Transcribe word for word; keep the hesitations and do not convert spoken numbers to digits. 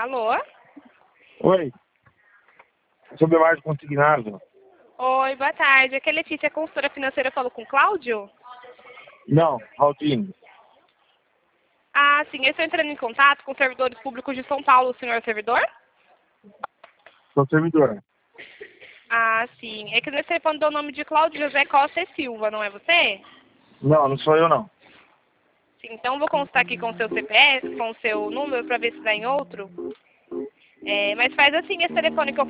Alô? Oi. Sobre margem consignado. Oi, boa tarde. Aqui é Letícia, consultora financeira. Eu falo com o Cláudio? Não, Aldine. Ah, sim. Eu estou entrando em contato com servidores públicos de São Paulo. O senhor é servidor? Sou servidor. Ah, sim. É que nesse telefone deu o nome de Cláudio José Costa e Silva, não é você? Não, não sou eu não. Sim, então vou consultar aqui com o seu C P F, com o seu número, para ver se dá em outro. É, mas faz assim, esse telefone que eu